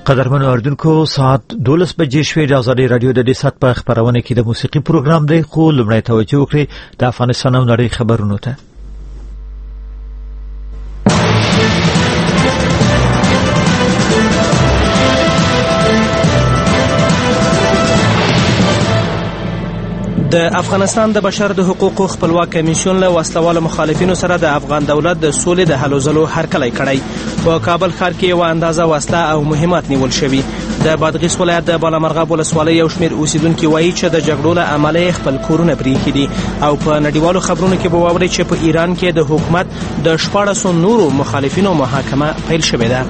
قدرمن اوردونکو ساعت 12 بجې شوې د آزادي رادیو د دسات په خبرونه کې د موسیقي پروګرام دی خو لمړی توجه وکړئ د افغانستان او نړۍ خبرونو ته. د افغانستان د بشر د حقوقو خپلواک کمیسیون له وسلوالو مخالفینو سره د افغان دولت د سولې د هلو ځلو هرکلی کړی. په کابل ښار کې یو اندازه وسله او مهمات نیول شوي. د بادغیس ولایت د بالامرغاب ولسوالۍ یو شمېر اوسیدونکي وایي چې د جګړو له امله خپل کورونه پرېښي دي. او په نړیوالو خبرونو کې به واورئ چې په ایران کې د حکومت د 14 نورو مخالفینو محاکمه پیل شوې ده.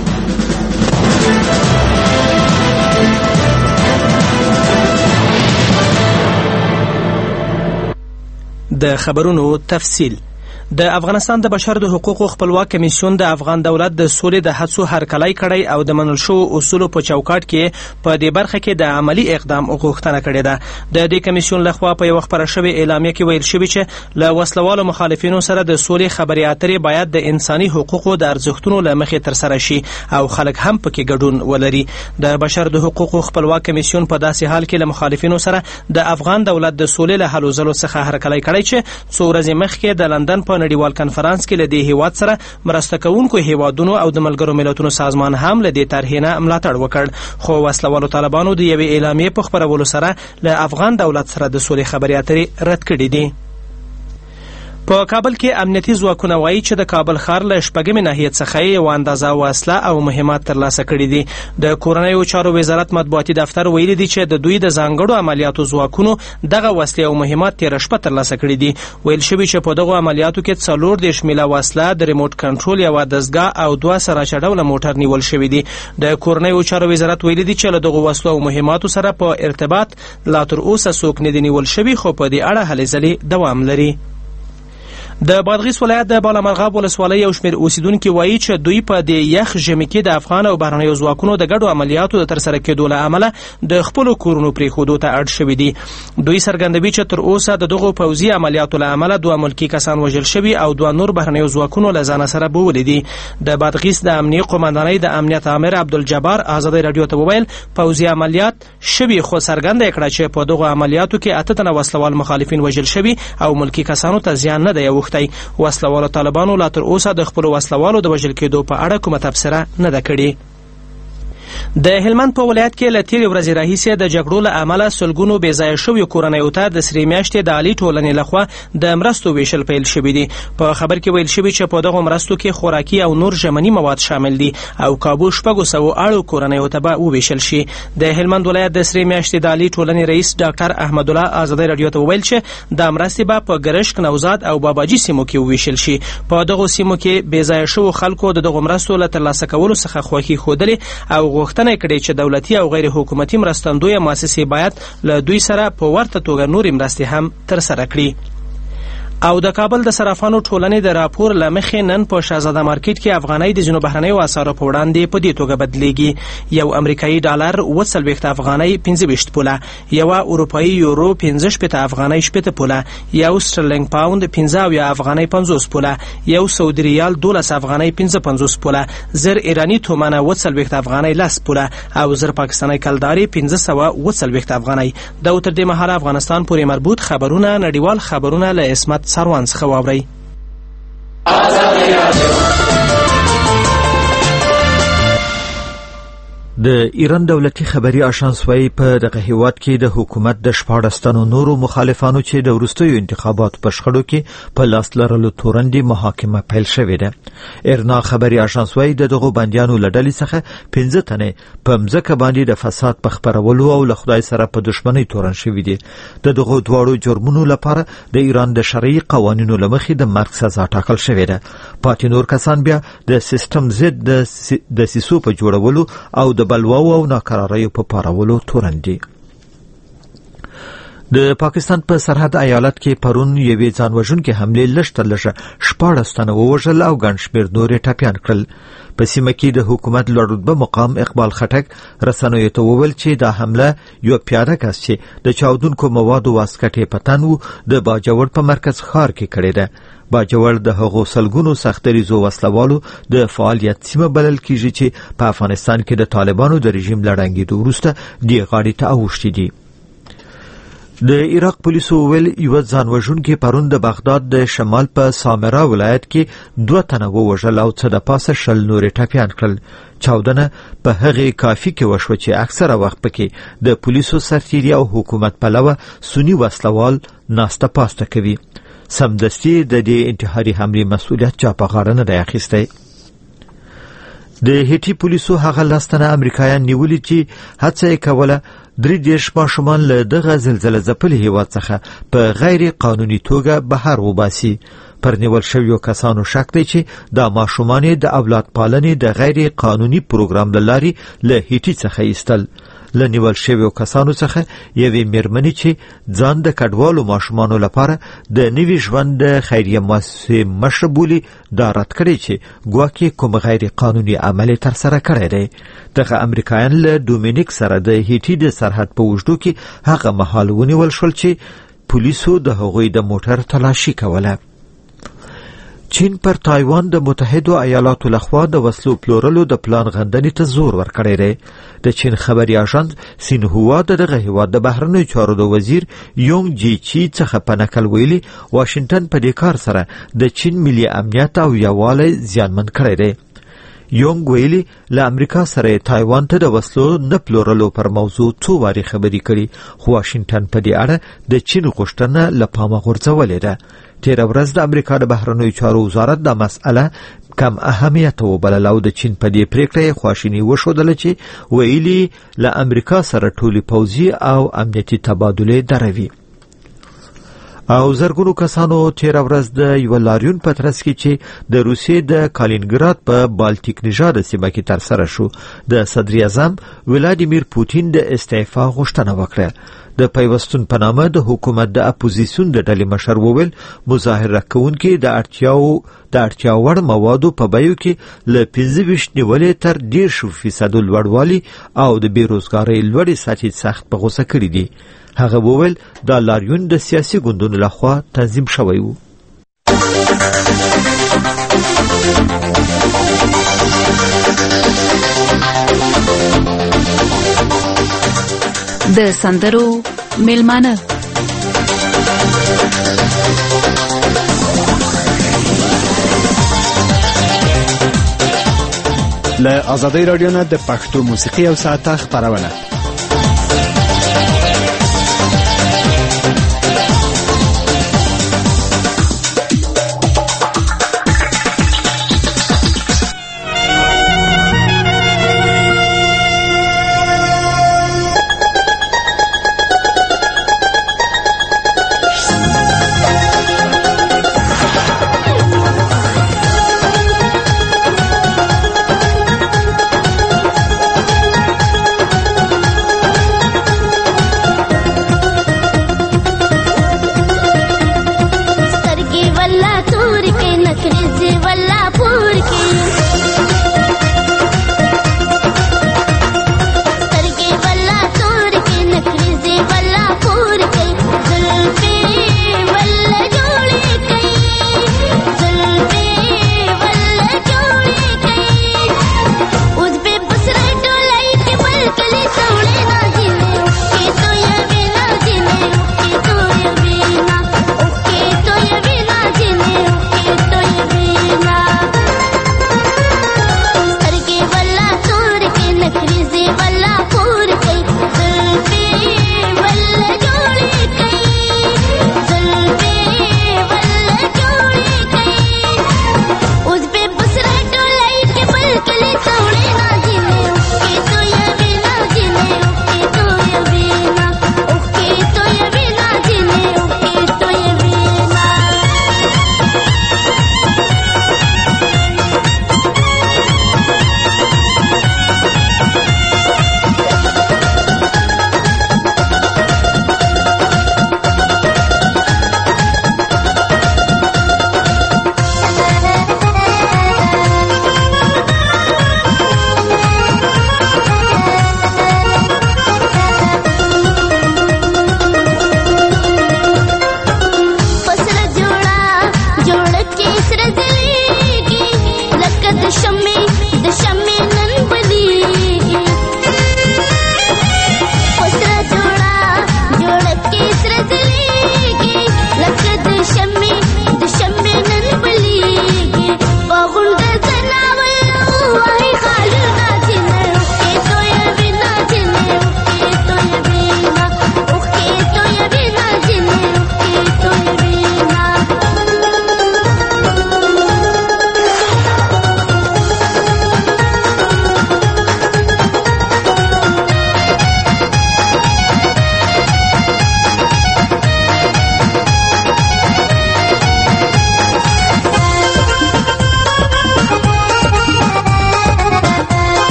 د خبرونو تفصیل. د افغانستان د بشر د حقوقو خپلواک کمیسیون د افغان دولت د سولې د هڅو هرکلی کړی او د منل شوو اصولو په چوکاټ کې په دې برخه کې د عملی اقدام غوښتنه کړې ده. د دې کمیسیون لخوا په یو خبره شوې اعلامیه کې ویل شوی چې له وسلوالو مخالفینو سره د سولې خبرې اترې باید د انساني حقوقو د ارزښتونو له مخې ترسره شي او خلک هم پکې ګډون ولري. د بشر د حقوقو خپلواک کمیسیون په داسې حال کې له مخالفینو سره د افغان دولت د سولې له هلو ځلو څخه هرکلی کړی چې څو ورځې مخکې د لندن په نړیوال کنفرانس کې له دې هیواد سره مرسته کوونکو هیوادونو او د ملګرو ملتونو سازمان هم له دې طرحې نه ملاتړ وکړ. خو وسلوالو طالبانو د یوې اعلامیې په خپرولو سره له افغان دولت سره د سولې خبرې اترې رد کړې دي. په کابل کې امنیتي ځواکونه وایي چې د کابل ښار له شپږمې ناحیې څخه یو اندازه وسله او مهمات ترلاسه کړي دي. د کورنیو چارو وزارت مطبوعاتي دفتر ویلي دی چې د دوی د ځانګړو عملیاتو ځواکونو دغه وسلې او مهمات تېره شپه ترلاسه کړي دي. ویل شوي چې په دغو عملیاتو کې 40 میله وسله، د ریموټ کنټرول یوه دستګاه او 2 سراچه ډوله موټر نیول شوي دي. د کورنیو چارو وزارت ویلي دی چې له دغو وسلو او مهماتو سره په ارتباط لا تر اوسه څوک نه دي نیول شوي، خو په دې اړه هلې ځلې دوام لري. د بادغیس ولایت د بالامرغاب ولسوالۍ یو شمېر اوسیدونکي وایي چې دوی په دې یخ ژمي کې د افغان او بهرنیو ځواکونو د ګډو عملیاتو د ترسره کېدو له امله د خپلو کورونو پرېښودو ته اړ شوي دي. دوی څرګندوي چې تر اوسه د دغو پوځي عملیاتو له امله 2 ملکي کسان وژل شوي او 2 نور بهرنیو ځواکونو له ځانه سره بوولي دي. د بادغیس د امنیې قومندانۍ د امنیت امر عبدالجبار آزادۍ راډیو ته وویل پوځي عملیات شوي، خو څرګنده کړه چې په دغو عملیاتو کې 8 تنه وسلوال مخالفین وژل شوي او ملکي کسانو ته زیان نه دی اوښتی. وسلوالو طالبانو لا تر اوسه د خپلو وسلوالو د وژل کېدو په اړه کومه تبصره نه ده کړې. د هلمند په ولایت کې له تېرې ورځې راهیسې د جګړو له امله سلګونو بېځایه شویو کورنیو ته د سرې میاشتې د عالي ټولنې لخوا د مرستو ویشل پیل شوي دي. په خبر کې ویل شوي چې په دغو مرستو کې خوراکي او نور ژمني مواد شامل دي او کابو 600 اړو کورنیو ته به وویشل شي. د هلمند ولایت د سرې میاشتې د عالي ټولنې رئیس ډاکټر احمد الله آزادۍ راډیو ته وویل چې دا مرستې به په ګرشک، نوزاد او باباجي سیمو کې وویشل شي. په دغو سیمو کې بېځایه شوو خلکو د دغو مرستو له ترلاسه کولو څخه خوښي ښودلې او غوښتنه کړې چې دولتي او غیر حکومتي مرستندویه مؤسسې باید له دوی سره په ورته توګه نورې مرستې هم ترسره کړي. او د کابل د صرافانو ټولنې د راپور له مخې نن په شهزاده مارکیټ کې افغانۍ د ځینو بهرنیو اسعارو په وړاندې په دې توګه بدلیږي. یو امریکایي ډالر 40 افغانۍ 25 پوله، یوه اروپایي یورو 15 افغانۍ 10 پوله، یو سټرلینګ پاوند 15 افغانۍ 50 پوله، یو سعودي ریال 12 افغانۍ 55 پوله، زر ایرانی تومانه 40 افغانۍ 10 پوله او زر پاکستاني کلداري 1540 افغانۍ. دا تر دې مهاله افغانستان پورې مربوط خبرونه نړیوال خبرونه له اسمت سروان څخه واورئ. د ایران دولتي خبري آژانس وايي په دغه هیواد کې د حکومت د 14 تنو نورو مخالفانو چې د وروستیو انتخاباتو په شخړو کې په لاس لرلو تورندې محاکمه پیل شوې ده. ایرنا خبري آژانس وايي دغه بندیانو له ډلې څخه 15 تنه په مځکه باندې د فساد په خپرولو او له خدای سره په دښمنۍ تورن شوي دي. دغه دواړو جرمونو لپاره د ایران د شرعي قوانینو له مخې د مرګ سزا ټاکل شوې ده. پاتې نور کسان بیا د سیستم ضد د سیسو په جوړولو او د بلواو او ناکراریو په پارولو تورن دي. د پاکستان په سرحد ایالت کې پرون یوې ځانوژونکې حملې لږ تر لږه 14 تنه ووژل او ګڼ شمېر نور ټپیان کړل. په سیمه کې د حکومت لوړ رتبه مقام اقبال خټک رسنیو ته وویل چې دا حمله یو پیاده کس چې د چاودونکو موادو واسکټې په تن و د باجوړ په مرکز ښار کې کړې ده. باجوړ د هغو سلګونو سختریزو وسلوالو د فعالیت سیمه بلل کیږي چې په افغانستان کې د طالبانو د رژیم لړنګېدو وروسته دی غاړې ته اوښتي دي. د عراق پولیسو ویل یو ځانوژونکي پرون د بغداد د شمال په سامرا ولایت کې 2 تنه ووژل او څه د پاسه 10 نورې ټپیان کړل. چاودنه په هغه کافي کې وشوه چې اکثره وخت پکې د پولیسو سرتیري او حکومت پلوه سنی وسلوال ناسته پاسته کوي. سمدستي د دې انتحاري حملې مسؤلیت چا په غاړه نه دی اخیستی. د هیټي پولیسو هغه لستنه امریکایان نیولي چې هڅه یې کوله 3 ماشومان له دغه زلزلې ځپلي هیواد څخه په غیر قانوني توګه بهر وباسي. پر نیول شویو کسانو شک دی چې دا ماشومان د اولاد پالنې د غیر قانوني پروګرام له لارې له هیټي څخه ایستل. له نیول شویو کسانو څخه یوې میرمنې چې ځان د کډوالو ماشومانو لپاره د نوي ژوند د خیریه مؤسسې مشر بولي دا رد کړی چې ګواکې کوم غیر قانوني عمل ترسره کړی دی. دغه امریکایان له ډومینیک سره د هیټي د سرحد په اوږدو کې هغه مهال ونیول شول چې پولیسو د هغوی د موټر تلاشي کوله. چین پر تایوان د متحده ایالاتو لخوا د وسلو پلورلو د پلان غندنې ته زور ورکړی دی. د چین خبري اژانس سینهوا دغه هیواد د بهرنیو چارو د وزیر یونګ جی چی څخه په نقل ویلي واشنگټن په دې کار سره د چین ملي امنیت او یووالی زیانمن کړی دی. یونګ ویلي له امریکا سره تایوان ته د وسلو نه پلورلو پر موضوع 2 واري خبري کړي خو واشنگټن په دې اړه د چین غوښتنه له پامه غورځولې ده. تیر ورځ د امریکا د بهرنیو چارو وزارت دا مسأله کم اهمیت وبلله او د چین په دې پریکړه خواشینی وښودله چې ویلي له امریکا سره ټولي پوځي او امنیتي تبادله دروي. او زرګونو کسانو تیر ورځ د یو لاریون په ترڅ کې چې د روسیې د کالینګراد په بالټیک نژاد سیمه کې تر سره شو د صدر اعظم ولادیمیر پوتین د استعفا غوښتنه وکړه. د پیوستون په نامه د حکومت د اپوزیسیون د ډلې مشر وویل مظاهره کوونکي د اړتیا وړ موادو په بیو کې له 25 نیولې تر 10% لوړوالي او د بیروزګارۍ لوړې سطحې سخت په غوسه کړي دي. هغه وویل دا لاریون د سیاسي ګوندونو لخوا تنظیم شوی و. د سندرو میلمانه له آزادۍ رادیو نه د پښتو موسیقي او ساعته خبرونه.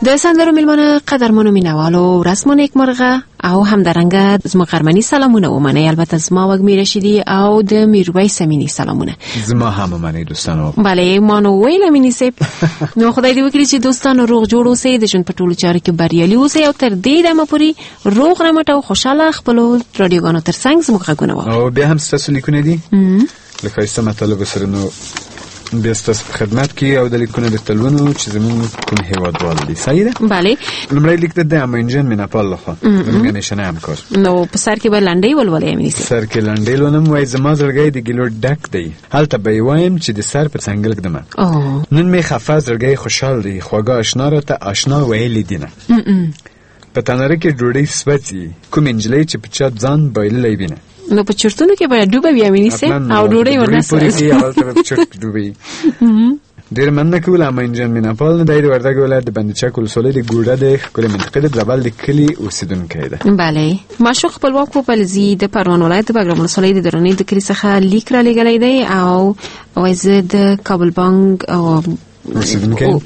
د سندرو میلمانه قدرمنو مینوالو ورځ مو نیکمرغه او همدارنګه زما غرمنی سلامونه ومنئ. البته زما وګمی رشیدی او د میرویس امینی سلامونه زما هم ومنئ دوستانو. بله ما نو ویل امینی سیب نو خدای دې وکړي چې دوستانو روغ جوړ اوسئ، د ژوند په ټولو چارو کې بریالي اوسئ او تر دې دمه پورې روغ رمټ او خوشاله خپل رادیوګانو ترڅنګ زموږ غږونه واورئ. او بیا هم ستاسو لیکونه دي لکه ایسته مطالب سره نو بیا ستاسو په خدمت کې او د لیکونه د تلونو چې زموږ کوم هیوادوال دي. صحیح ده؟ بله. لومړی لیک د امینجن میناپال لخوا زموږ نشانه همکار. نو په سر کې به لنډۍ ولولئ امیني صاحب. سر کې لنډۍ لولم. وایي زما زړګی د ګیلو ډک دی، هلته به یې وایم چې د سر په څنګل ږدمه. نن مې خفه زړګی خوشحال دی، خواږه اشنا راته اشنا ویلي دینه. په تناره کې ډوډۍ سوځي، کوم نجلۍ چې په چا ځان بایللی وینه. نو په چرتونو کې به ډوبه وي امیني صاحب او ډوډۍ ورنسوي. ډېر مننه کوله امینجن میناپال نه دی د وردګ ولایت د بندچک ولسوالۍ د ګوډه د ښکلې منطقې د زابل د کلي اوسېدونکی ده. بله. معشوق خپلواک پوپلزي د پروان ولایت د بګرام ولسوالۍ د درنۍ د کلي څخه لیک را لېږلی دی او وایي زه د کابل بانک اوسېدونکی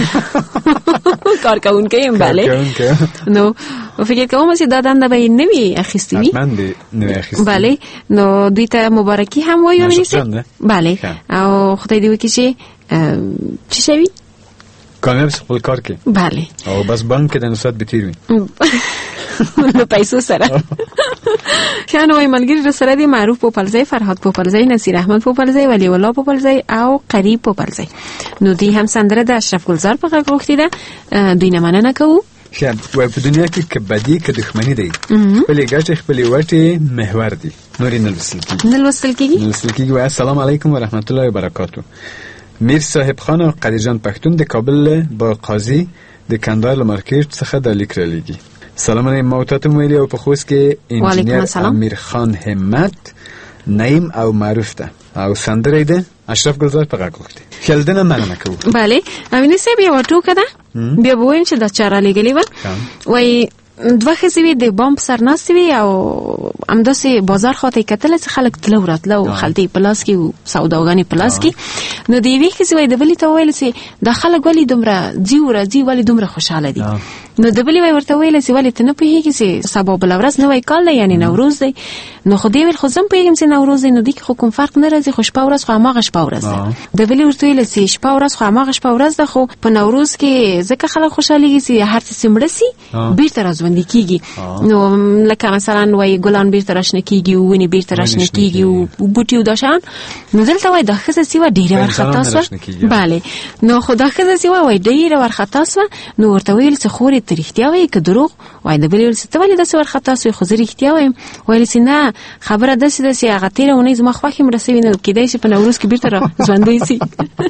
کارکوونکی یم. بله. نو فکر کوم چې دا دنده به یې نه وي اخیستې وي. حتما دې نه وي اخیستې. بله. نو دوی ته مبارکي هم وایو امیني صاحب. بله. او خدای دې وکړي چې چی شوی؟ کامیاب خپل کار کې. بله. او بس بانک کې د نصرت به تیر وي. نو پیسو سره. شان وای ملګری را سره دی معروف پوپلزی، فرهاد پوپلزی، نصیر احمد پوپلزی، ولی الله پوپلزی او قریب پوپلزی. نو دوی هم سندره د اشرف گلزار په غږ غوښتې ده. دوی نه مننه کوو. وای په دنیا کې که بدي که دښمني دی، خپلې ګټې خپلې وټې محور دي، نور یې نه لوستل کېږي. وای السلام علیکم ورحمت الله وبرکاتو. میر صاحب خان او قدیجان پښتون د کابل با قاضي د کندهار له مارکیټ څخه د لیک را لېږي. سلامونه ما ته ویلي او په خوست کې انجینر امیر خان همت نعیم او معروف ده او سندره ده اشرف گلزار په غږ وکړي. خلدنه مننه کوو. بله. امینه صاحب یو ټوکه ده بیا به وایم چې دا چاره لېږلې وه. وایي دوه ښځې وې د بام په سر ناستې وې او همداسې بازار خواته یې کتله چې خلک تله ورتله او خلطې یې په لاس کې او سوداګانې په لاس کې. نو د یوې ښځې وایي د بلې ته وویل چې دا خلک ولې دومره ځي ورځي ولې دومره خوشحاله دي. نو د بلې وایي ورته ویل چې ولې ته نه پوهېږې چې سبا بله ورځ نوی کال دی یعنې نوروز دی. نو خو دې ویل خو زه هم پوهېږم چې نوروز دی، نو دې کې خو کوم فرق نه راځي، خو شپه ورځ خو هماغه شپه ورځ ده. د بلې ورته ویل چې شپه ورځ خو هماغه شپه ورځ ده، خو په نوروز کې ځکه خلک خوشحالېږي چې هر څه چې مړه سي بېرته راژوندي کېږي. نو لکه مثلا وایي ګلان بېرته راشنه کېږي او ونې بېرته راشنه کېږي او بوټي او دا شیان. نو دلته وایي دا ښځه چې وه ډېره وارخطا سوه. بله. نو خو دا ښځه چې وایي ډېره وارخطا سوه. نو ورته ویل چې خورې ته رښتیا وایي که دروغ؟ وایي د بلې ویل چې ته ولې داسې وارخطا سوې؟ خو زه رښتیا وایم. ویل چې نه خبره داسې ده چې هغه تېره اونۍ زما خوښ یې مړه سوي، نو کېدای شي په نوروز کې بېرته را ژوندی سي.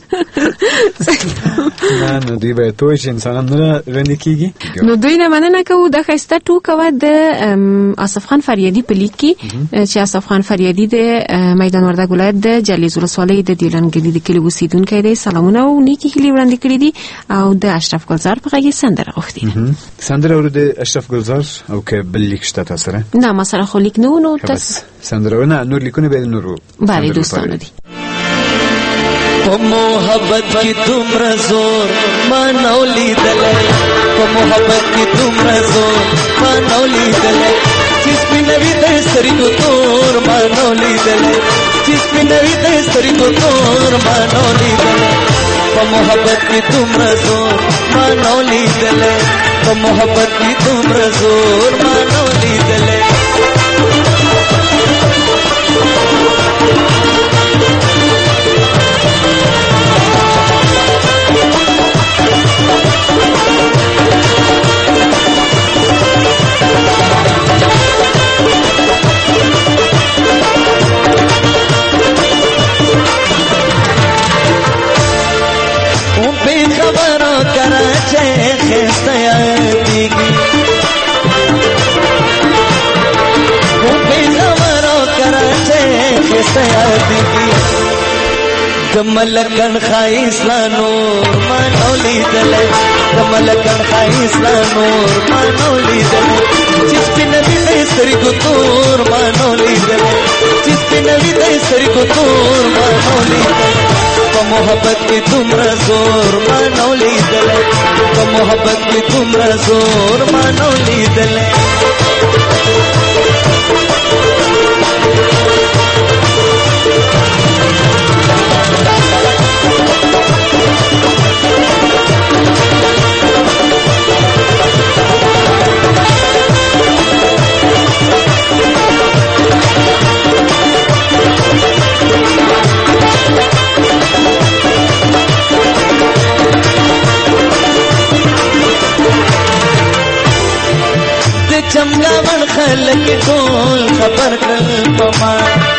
نه نو دوی باید توی چې انسانان نه ژوندي کېږي. نو دوی نه مننه کوو. دا ښایسته ټوکه وه د آصف خان فریادي په لیک کې چې آصف خان فریادي د میدان وردګ ولایت د جلیز ولسوالۍ د دیولنګلي د کلي اوسېدونکی دی. سلامونه او نیکې هیلې وړاندې کړي دي او د اشرف ګلزار په غږ یې سندره غوښتې ده. سندره اورو د اشرف ګلزار او که بل لیک شته تا سره؟ نه ما سره خو لیک نه و. نو تاسو سندره نه نور لیکونه به نورو بله دوستانو دي. په محبت کې دومره زور ما نو لیدلی، په محبت کې دومره زور ما نو لیدلی، چې سپینوي د سترګو تور ما نو لیدلی، چې سپینوي د سترګو تور ما نو لیدلی، په محبت کې دومره زور ما نو لیدلی، په محبت کې دومره زور ما نو لیدلی. دملکن خایس لا نور ما نو لیدلی، دملکن خایس لا نور ما نو لیدلی، چې سپینوي د سترګو تور ما نو لیدلی، چې سپینوي د سترګو تور ما نو لیدلی، په محبت کې دومره زور ما نو لیدلی په محبت کې دومره زور ما نو لیدلی چمګاون خلک ټول خبر کړل پما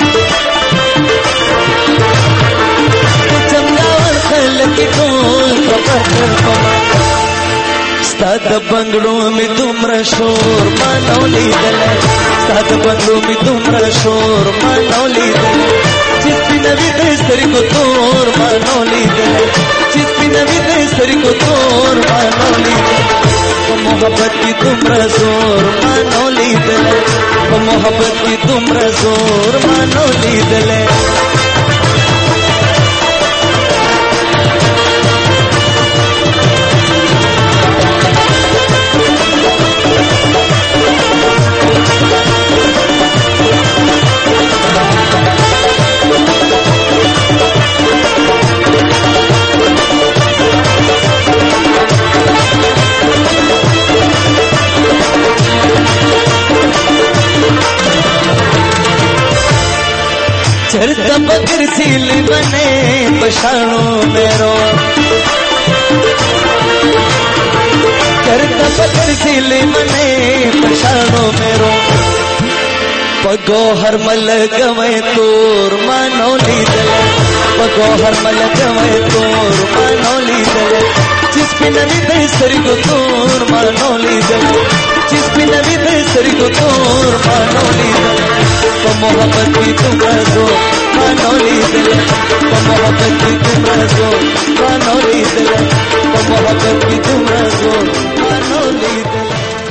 چمګاون خلک ټول خبر کړل پما ستاد بنگړو می دومره شور ما نو لیدل ستاد بنگړو می دومره شور ما نو لیدل چې سپینوي د سترګو تور ما نو لیدل چې سپینوي د سترګو تور ما نو لیدل محبت کی دومره زور ما نو لیدل په محبت کی دومره زور ما نو لیدل चरता बकर सील बने पछाणो मेरो चरता बकर सील बने पछाणो मेरो पगो हर मल गवे तोर मानो लीदल पगो हर मल गवे तोर मानो लीदल जिस पे नवी बेसरी को तोर मानो लीदल जिस पे नवी बेसरी को तोर मानो लीदल په محبت کی تمہارا زور مانو لیدل په محبت کی تمہارا زور مانو لیدل په محبت کی تمہارا زور مانو لیدل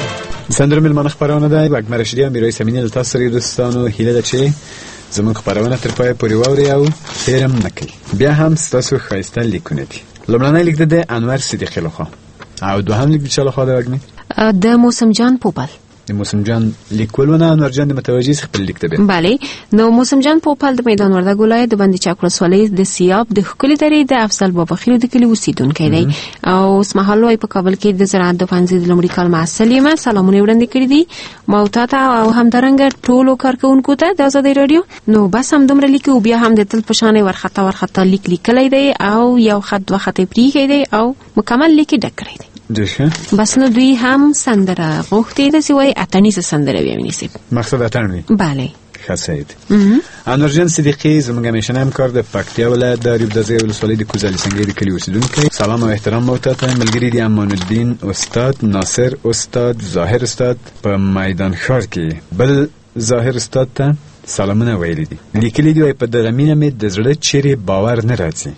سندره ملمانه خبرونه ده اکبر رشیدی او میرای سمینی له تاسو سره دوستانو هیله ده چې زموږ خبرونه تر پای پورې واوري او هیرم نکړي بیا هم تاسو ښایسته لیکونه دي لومړنی لیک ده انور صدیقی لخوا او دوهم لیک د چا لخوا ده وګني د موسم جان پوپل د موسم جان لیکولونه انور جان د متوجي خپل لیک ته بله نو موسم جان پوپل د میدان وردګ ولایت د باندې چاکرس ولې د سیاب د خپل درې د افضل بابا خیل د کلی اوسیدونکو دی او اسمحال وای په کابل کې د زراعت د فنزي د لومړي کال محصل یم سلامونه وړاندې کړی دي ما او تاسو او همدارنګ ټولو کارکونکو ته د آزادۍ رادیو نو بس هم دومره لیکو بیا هم د تل پشانې ورخطا لیکلی دی او یو خط دوه خط پریږي دی او مکمل لیکي ډک کړی دی دشه بس نو دوی هم سندره غوښتي د سوی اتنیزه سندره ویونیسي مقصد اتنوي بله خاصید انور جان صدیقی زموږ همیشنه همکار د پکتیا ولایت د ریوبدازی ولسوالۍ د کوزالي سنگي د کلی اوسیدونکو سلام او احترام مو ته ملګری دي امان الدین استاد ناصر استاد ظاهر استاد په میدان ښار کې بل ظاهر استاد ته سلامونه ویلي دي لیکلي دی په دغه مینه مې د زړه چیرې باور نه راځي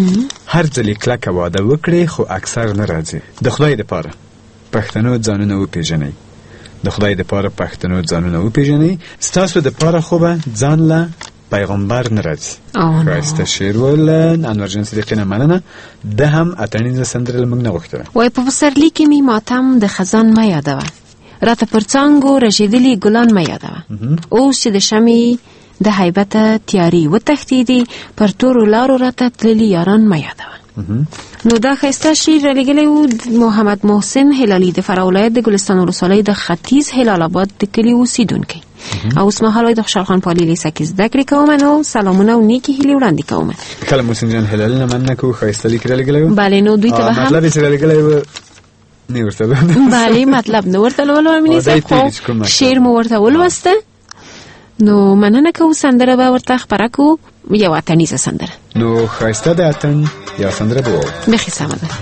هر ځلې کلکه واده وکړي خو اکثر نه راځي د خدای دپاره پښتنو ځانونه وپېژنئ د خدای دپاره پښتنو ځانونه وپېژنئ ستاسو دپاره خو به ځان له پیغمبر نه راځي ښایسته شعر ویله انور جان صدیقي نه مننه ده هم اتڼیزه سندره له موږ نه غوښتله وای په پسرلي کې مې ماتم د خزان مه یادوه راته پر څانګو رژېدلي ګلان مه یادوه اوس چې د شمعې د هیبته تیاری وتښتېدې پر تورو لارو راته تللي یاران مه یادوه نو دا ښایسته شعر رالیږلی و محمد محسن هلالي د فراه ولایت د ګلستان ولسوالۍ د ختیځ هلال آباد د کلي اوسیدونکی او اوس مهال د خوشحال خان پالي لیسه کې زده کړې کوم نو سلامونه او نیکې هیلې وړاندې کوم کله موسم جان هلالي نه مننه کوو ښایسته لیک رالیږلی و بله نو دوی ته به هم مطلب یې چې رالیږلی و نه ورته بله مطلب نه ورته لولو خو شعر مو ورته ولوسته نو مننه کوو سندره به ورته خپره کوو یو اتڼیزه سندره نو ښایسته د اتڼ یوه سندره به واورو بېخي سمه ده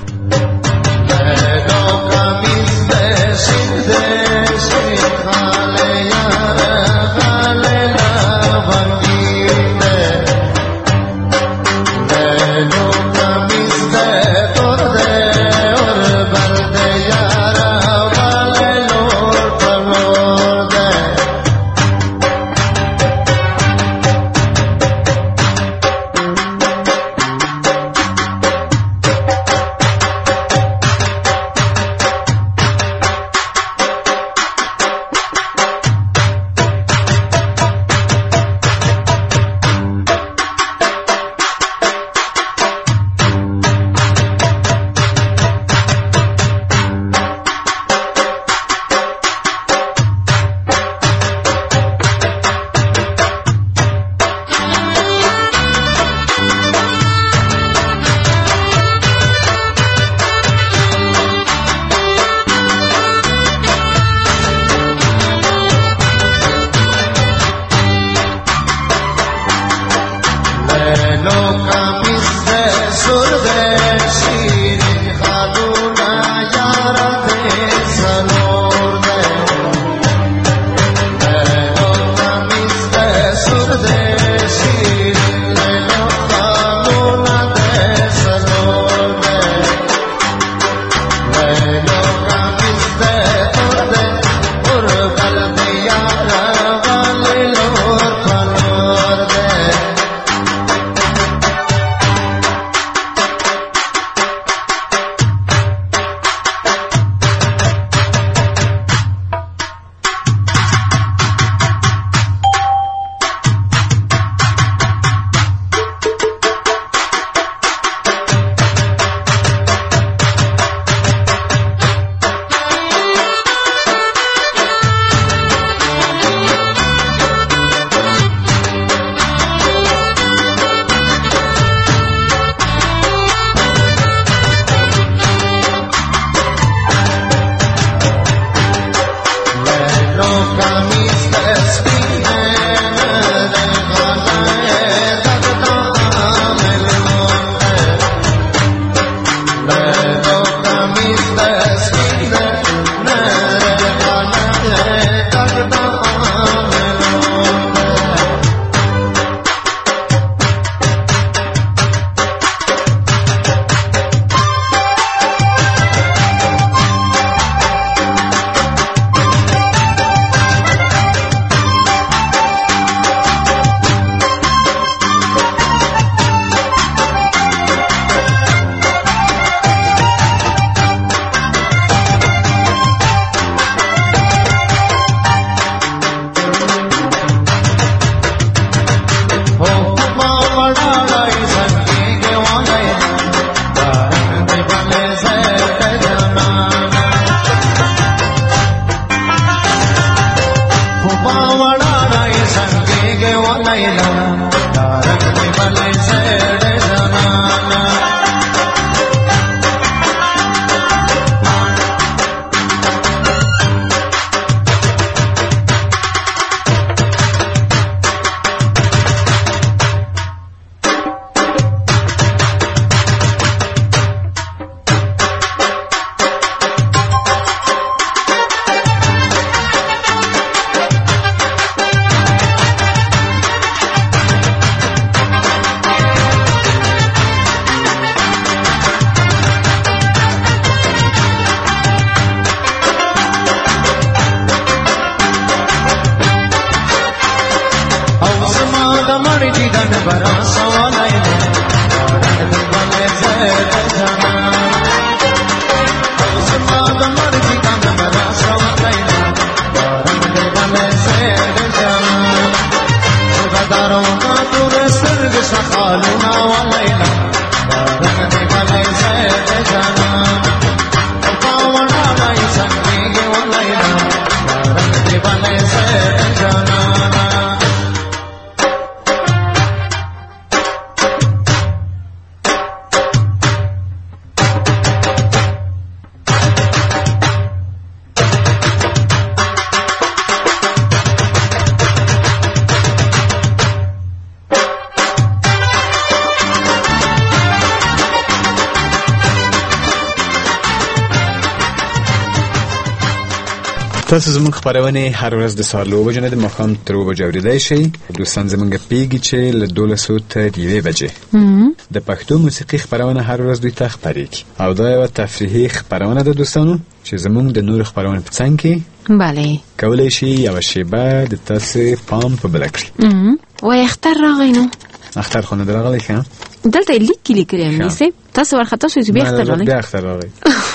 تاسو زموږ خبرونه هر ورځ د سهار له 9 بجو نه د ماښام تر 2 بجو اورېدای شئ. دوستان زموږ پیږي چې له 12 تر 1 بجې د پښتو موسیقي خبرونه هر ورځ دوی ته خپرېږي او دا یو تفریحي خبرونه ده دوستانو چې زموږ د نور خبرونه په څنګ کې بله کولای شي یو شیبه د تاسو پام په بل کړی. وای اختر راغی نو اختر خو نه درغلی ښه دلته لیکلی کړم نیسه تاسو ورخته شو چې به اختر راغی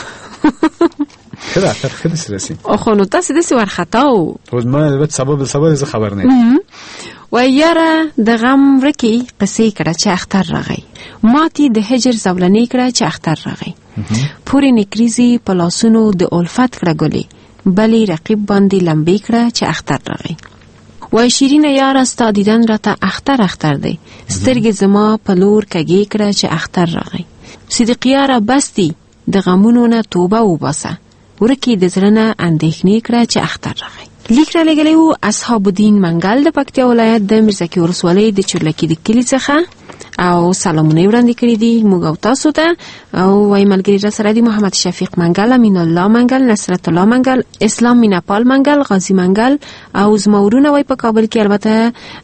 خدا اختر خدا سرسی آخه نو تاسو دسی ورخطاو خود ما البته سبب از خبر نه و یاره د غم رکی قصې کړه چې اختر راغی ماتی د هجر زولنې کړه چې اختر راغی پوری نکریزی پلاسونو د الفت کړه ګلی بلی رقیب باندې لمبې کړه چې اختر راغی و شیرین یاره ستا دیدن راته اختر دی سترګې زما په لور کږې کړه چې اختر راغی صدیق یاره بستی د غمونو نه توبه وباسه ورکی د زړه اندېښنې کړه چې اختر راغی. لیک را لګلی و اصحاب الدین منګل د پکتیا ولایت د میرزکي ولسوالۍ د چورلکي د کلي څخه او سلامونه وړاندې کړي دي موږ او تاسو ته او وای ملګری را سره دي محمد شفیق منګل، امین الله منګل، نصرت الله منګل، اسلام میناپال منګل، غازی منګل او زمورونه وای په کابل کې البته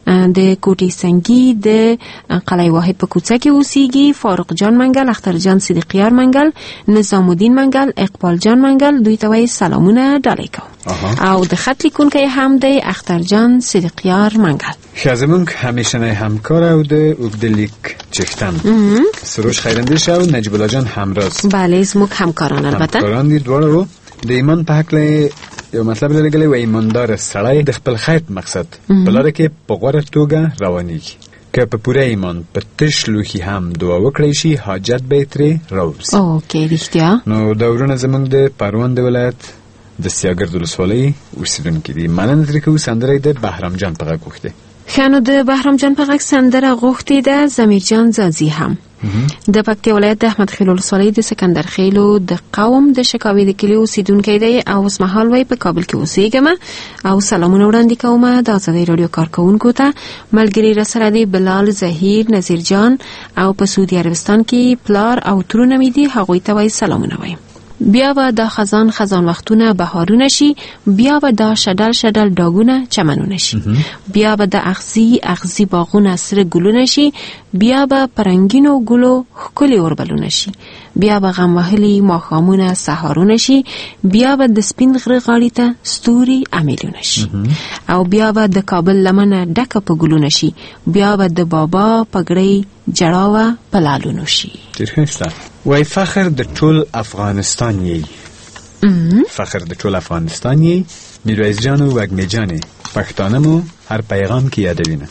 د کوټي سنگي د قلعه واحد په کوڅه کې اوسېږي، فاروق جان منګل، اختر جان صدیقیار منګل، نظام الدین منګل، اقبال جان منګل، دوی ته وای سلامونه ډالۍ کوم. او د خط لیکونکی هم دی اختر جان صدیقیار منګل. شازمونک همیشنه همکار او د اوګدلیک چفتن سروش خیرندی شو نجیب الله جان همراز. بله زموږ همکاران البته همکاران دي دواړو د ایمان په حق له یو مطلب لري و ایماندار سړی د خپل خیر مقصد بلاره کې په غوړه توګه روانيږي که په پوره ایمان په تش لوخي هم دعا وکړي شي حاجت به ترې راوځي. اوکې رښتیا. نو دا ورونه زمونږ د پروان د ولایت د سیاګرد ولسوالۍ اوسیدونکي دي. مننه ترې کوو سندره د بهرام جان په غږ غوښتې. خانو د بهرام جان په غږ سندره غوښتې ده زمیر جان زازي هم د پکتیا ولایت د احمد خیل ولسوالۍ د سکندر خیلو د قوم د شکاوي د کلی اوسیدونکی دی او اوس مهال وای په کابل کې اوسېږم او سلامونه وړاندې کوم د ازادۍ رادیو کارکونکو ته. ملګری را سره دی بلال، زهیر، نذیر جان او په سعودي عربستان کې پلار او ترونه مې دي هغوی ته وای سلامونه وایم. بیا و دا خزان وختونه بهارونه شي، بیا و دا شدل داغونه چمنونه شي، بیا و دا اغزی باغونه سره ګلونه شي، بیا و پرنګینو ګلو ښکلي اوربلونه شي، بیا و غم وهلي ماښامونه سهارونه شي، بیا و د سپین غره غاړې ته ستوري امیلونه شي او بیا و د کابل لمنه ډکه په ګلونه شي، بیا و د بابا پګړۍ جړاوه په لالونو شي. وای فخر د ټول افغانستان یې فخر د ټول افغانستان یې میرویس جان او وګمی جان پښتانه مو هر پیغام کې یادوینه.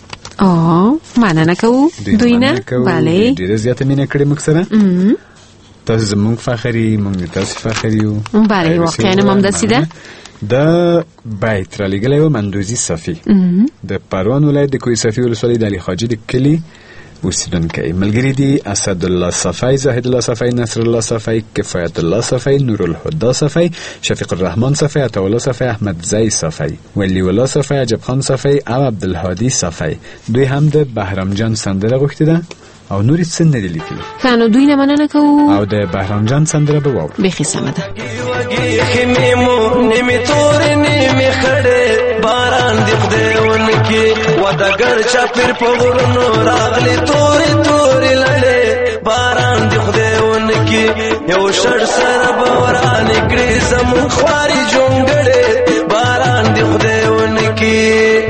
مننه کوو دوی نه. بله ډیره زیاته مینه کړې موږ سره. تاسو زموږ فخر یې، موږ تاسو فخر یو. بله واقعا هم داسې ده دا بیت را لګلې و مندوزي صفي د پروان ولایت د کوی صفي ولسوالۍ د علي حاجي د کلی اوسیدونکی. ملګری دي اسد الله صفی، زاهد الله صفی، نصر الله صفی، کفایت الله صفی، نور الهدى صفی، شفیق الرحمن صفی، عطا الله صفی، احمد زئی صفی، ولی الله صفی، عجب خان صفی او عبدالهادي صفی. دوی هم د بهرام جان سندره غوښتي ده او نورې څه نه دي لیکلي. کنو دوی نه مننه کوو او د بهرام جان سندره به واورو. بیخي سمه ده. باران دی خدایون کی ودګر چاپیر په ورونو راغلی تورې تورې لړې باران دی خدایون کی یو شړ سره بوران کړي زمون خواري جونګړې باران دی خدایون کی.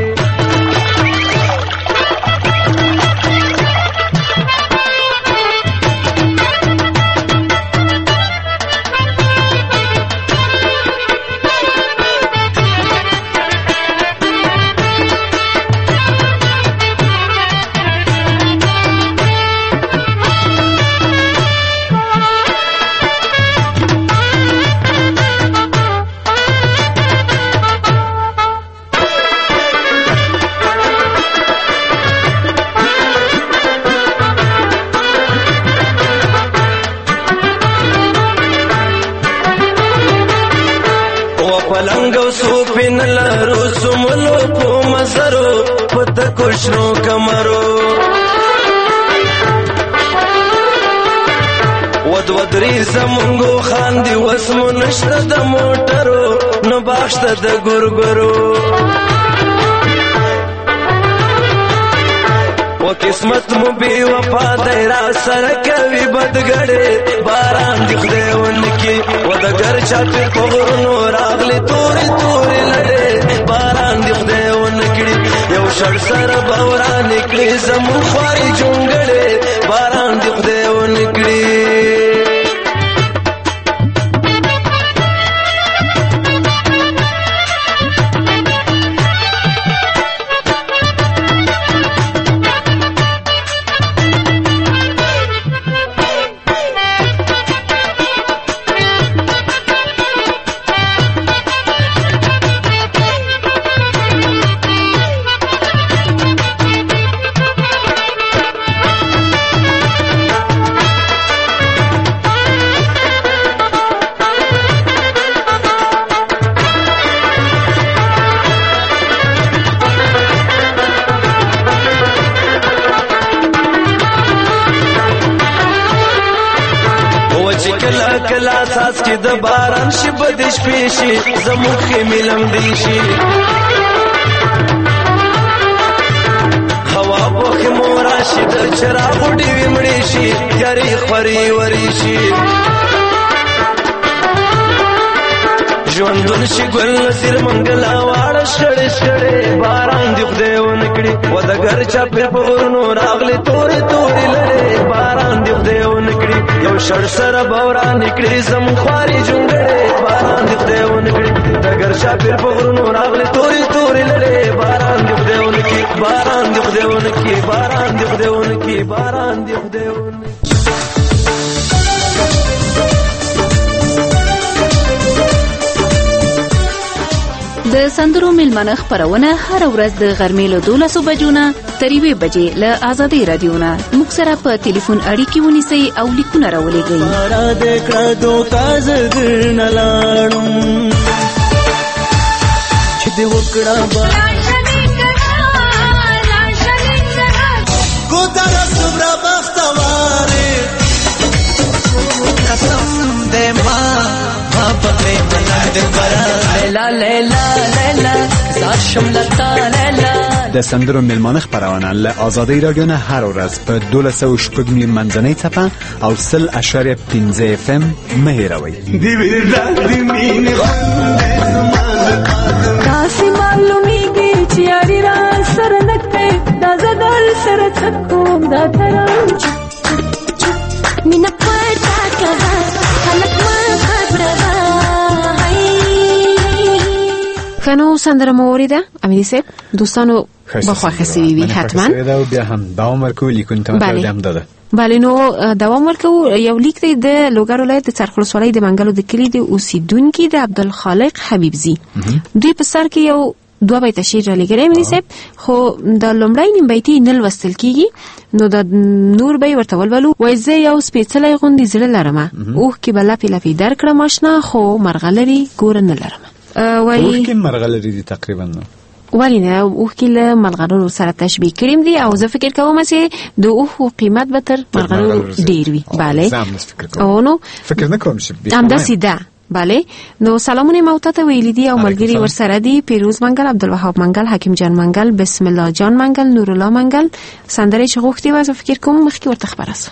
پلنګو سوپین لرو سملو په مزرو پد کوشنو کمرو ودري زمونږو خاندي وسمو نشته د موټرو نو باشته د ګورګورو و قسمت مو بي وفا دایرا سره کوي بدګړې باران دی خدایون کی و د ګر چاپیر په غرونو راغلي تورې تورې لړې باران دی خدایون کړي یو شړ سره بوران کړي زمون خواري جونګړې باران دی خدایون کړي. کلا ساس کې د باران شي بدش پیشي زموخه ملم دی شي هوا بوخ مورا شي د چراغ ډي ومړي شي یاري خوري وري شي ژوندون شي ګل سر منګلا واړه شړې شړې باران دی خدایون کړي و د ګر چا په غرونو راغلي تورې تورې لړې باران دی خدایون کړي یو شړ سره بوران کړي زم خواري جونګړې باران دی خدایون کړي د ګر چا په غرونو راغلي تورې تورې لړې باران دی خدایون کړي باران دی خدایون کړي باران دی خدایون کړي باران دی خدایون. د سندرو میلمنه خپرونه هر ورځ د غرمې له 12 بجو نه تر 1 بجې له آزادۍ رادیو نه موږ سره په ټلیفون اړیکې ونیسئ او لیکونه راولېږئ. را دې کړه دوکا زګر نه لاړم چې دې وکړه کو در صبر بختواره قسم دې ما پکې منا دې برا لیلا لیلا لیلا زاشم لتا لیلا. د سندرو میلمانه خپرونه له آزادۍ رادیو نه هر ورځ په 12:06 منځنۍ څپه او 0.15 FM مه هېروئ. دی وردا دی مين داسې معلومیږي چې یاري را سره نکته دا زدل سره څکوم دا تران مینا پټه کړه خلک ما خبره کنو سندره موریده امیدی سیب دوستانو با خواه خسیوی حتما بیا هم با عمر کولی کنتم بله بله نو دوام ورکو. یو لیک دی د لوګر ولایت د څرخ ولسوالۍ د منګلو د کلي د اوسیدونکي د عبدالخالق حبیبزي دوی په سر کې یو 2 بیت شعر را لګرې مې صاحب، خو د لومړی نیم بیتي نه لوستل کیږي، نو د نور به ورته ولولو. وای زه یو سپېڅلی غوندې زړه لرمه، اوښ کې به لپې لپې درکړم آشنا، خو مرغلرې ګوره نه لرمه. وای اوښ کې مرغلرې دي تقریبا نو ولی نه، اوښ کې له مرغلرو سره تشبیه کړیم دي، او زه فکر کوم چې د اوښ قیمت به تر مرغلرو ډیر وي. بله او نو فکر نه کوم چې همداسې ده. بله نو سلامونه موتا ته ویلي دي او ملګري ورسره دي پیروز منګل، عبدالوهاب منګل، حکیم جان منګل، بسم الله جان منګل، نور الله منګل. سندره چې غوښتي و زه فکر کوم مخکې ورته خبره سم.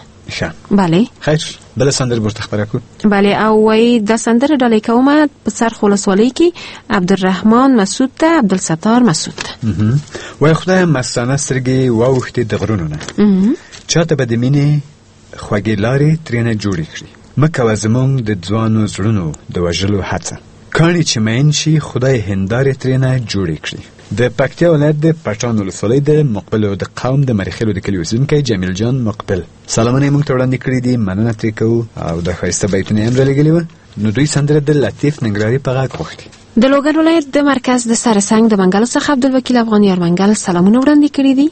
بله خیر بل سندره ورته خبره کو. بله او وای د سندره ډالۍ کومه په څرخ ولسوالۍ کې عبدالرحمن مسعود ته، عبدالستار مسعود ته. وای خدای مستانه سترګې واوښتې د غرونو نه، چاته به د مینې خوږې لارې ترېنه جوړې کړي، مکوه زمونږ د ځوانو زړونو د وژلو هڅه، کاڼي چې مین شي خدای هندارې ترېنه جوړې کړي. د پکتیا ولایت د پټان ولسوالۍ د مقبل او د قوم د مریخیلو د کلي اوسیدونکی جمیل جان مقبل سلامونه یې موږ ته وړاندې کړي دي، مننه ترې کوو او د ښایسته بیتونه یې هم رالیږلي وه. نو دوی سندره د لطیف ننګرهاري په غږ غوښتي. د لوګر ولایت د مرکز د سرسنګ د منګلو څخه عبدالوکیل افغانیار منګل سلامونه وړاندې کړي دي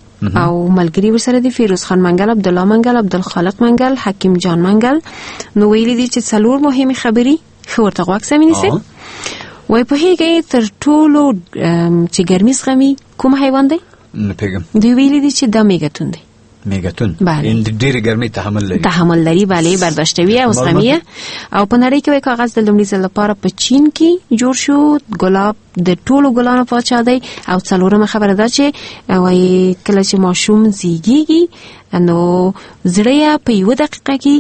او ملګري ورسره دي فیروز خان منګل، عبدالله منګل، عبدالخالق منګل، حکیم جان منګل. نو ویلي دي چې 4 مهمې خبرې ښه ورته غوږ سمې نیسئ. وای پوهیږئ تر ټولو چې ګرمي زغمي کوم حیوان دی؟ نه پوهېږم. دوی ویلي دي چې دا میګتون دی. میګتون بله ډېرې ګرمۍ تحمل لري. بله برداشتوي او زغمي. او په نړۍ کې وای کاغذ د لومړي ځل لپاره په چین کې جوړ شو. ګلاب د ټولو ګلانو پاچا دی. او 4مه خبره ده چې وای کله چې ماشوم زیږیږي نو زړه په 1 دقیقه کې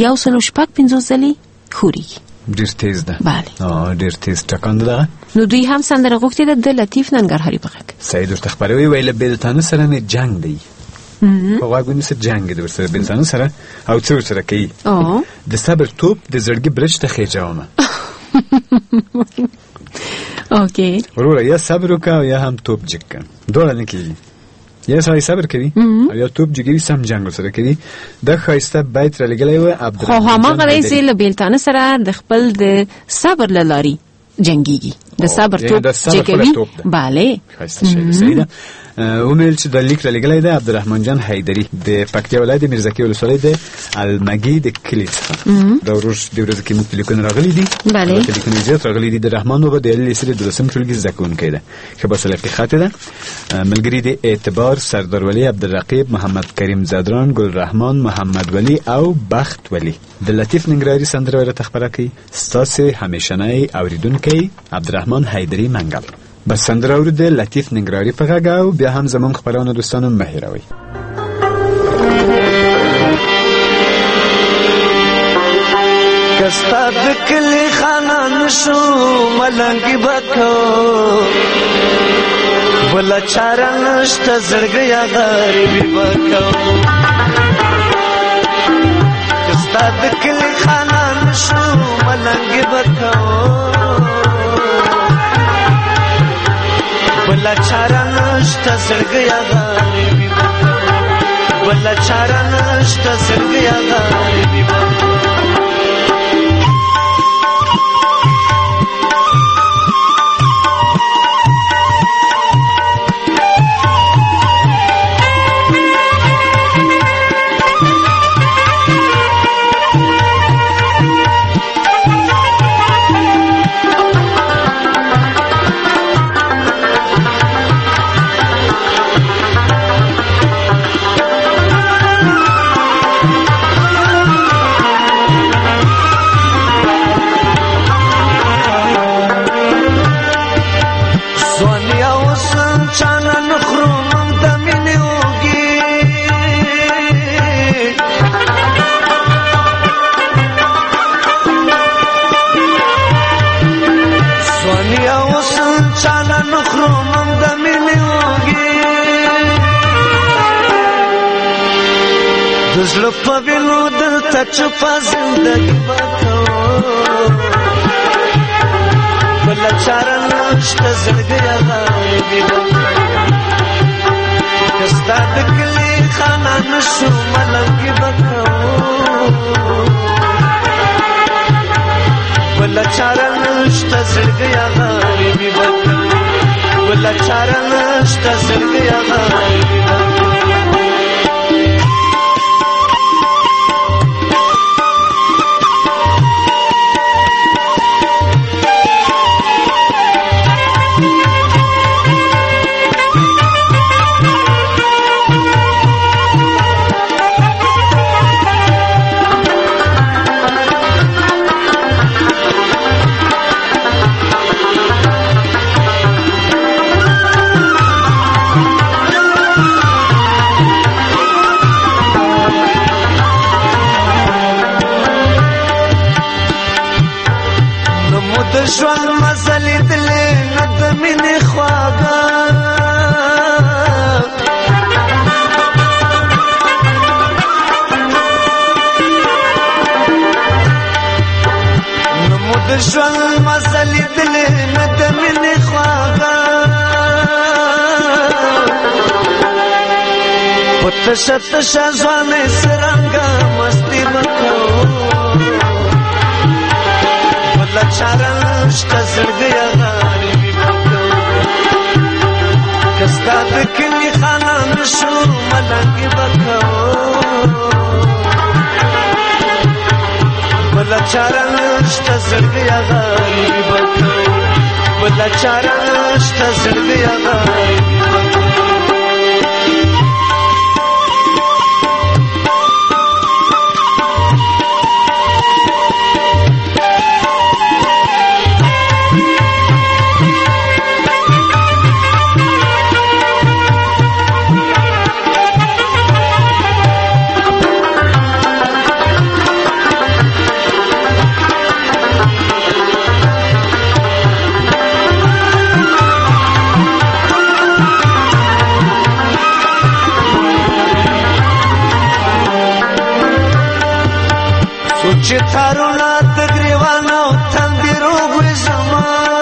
150 ځلې خوري. ډیر تیز ده. بله ډیر تیز ټکان ده. نو دوی هم سندره غوښتې ده د لطیف ننګرهاري په غږ. سعید ورته خبروي ویله بیلتانه سره مې جنگ دی. په غوږونو سره جنگ دی ورسره بیلتانه سره. او څه ورسره کوي؟ د صبر توپ د زړګي برج ته خېجومه. اوکې وروره یا صبر وکړه یا هم توپ جګ کړه، دواړه نه کېږي. یا سړی صبر کوي او یا توپ جګوي سم جنګ ورسره کوي. د ښایسته بیت رالیږلی و عبدالرحمن. خو هماغه دی چې له بیلتانه سره د خپل د صبر له لارې جنګیږي، د صبر توپ جګوي. بله ښایسته شی صحیح ده. ومېل چې د لیک رالیږلی دی عبدالرحمن جان حیدري د پکتیا ولایت د میرزکي ولسوالۍ د المګي د کلي څخه. د ورځ کې موږ لیکونه راغلي دي. بله لیکونه زیات راغلي دي. د رحمان بابا د علي لیسې د 12م ټولګي زده کوونکی ده. ښه باسلیقې خاطې ده. ملګري د اعتبار، سردار ولی، عبدالرقیب، محمد کریم زادران، ګل رحمان، محمد ولی او بخت ولی. د لطیف ننګرهاري سندره ورته خبره کوي ستاسې همیشنی اوریدونکی عبدالرحمن حیدري منګل. بس سندره اورید لطیف ننګرهاري په غږ او بیا هم زمون خبرونه دوستانو مه هېروئ. کستا د کلی خانان شو ملنګي بکو بل چاره نشته زړګیا غریبي بکو. کستا د کلی خانان شو ملنګي بکو بل چاره نشته زړګیا غریبي بکو بل چاره نشته زړګیا غریبي بکو. زړه په وینو دلته چوپه زندګي وکړو بل چاره نشته زړګی غریبي وکړو. که ستا د کلي خانان شو ملنګي بل چاره نشته زړګي غاړي ژوند مزلې دلې نه د مینې خواږه نه مو د ژوند مزلې دلې نه د مینې خواږه په تشه تشه ځوانۍ څرنګه مستي وکړو بل چاره نشته زړګي غاړي که ستا د کلي خانان شو ملنګې به کوو بل چاره نشته زړګي غاړي به کوو بل چاره نشته زړګي غاړي چې تارونه د ګریوان او تندې روغې زما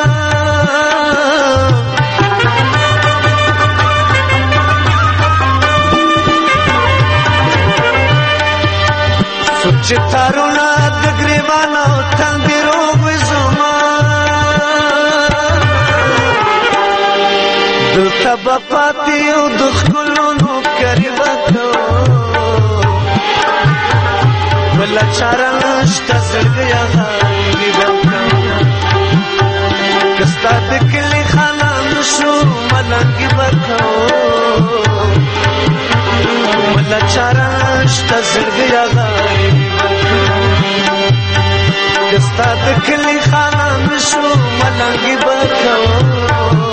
چې تارونه د ګریوان او تندې روغې زما دلته به پاتې یو د ښکلونو کري وکړو بل چاره نشته زړګي غاړي به کوو که ستا د کلي خانان شو ملنګې به کوو بل چاره نشته زړګي غاړي به کوو که ستا د کلي خانان شو ملنګې به کوو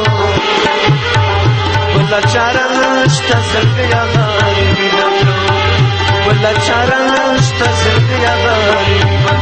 بل چاره نشته زړګي غاړي به کوو بل چاره نشته زړګي غاړي به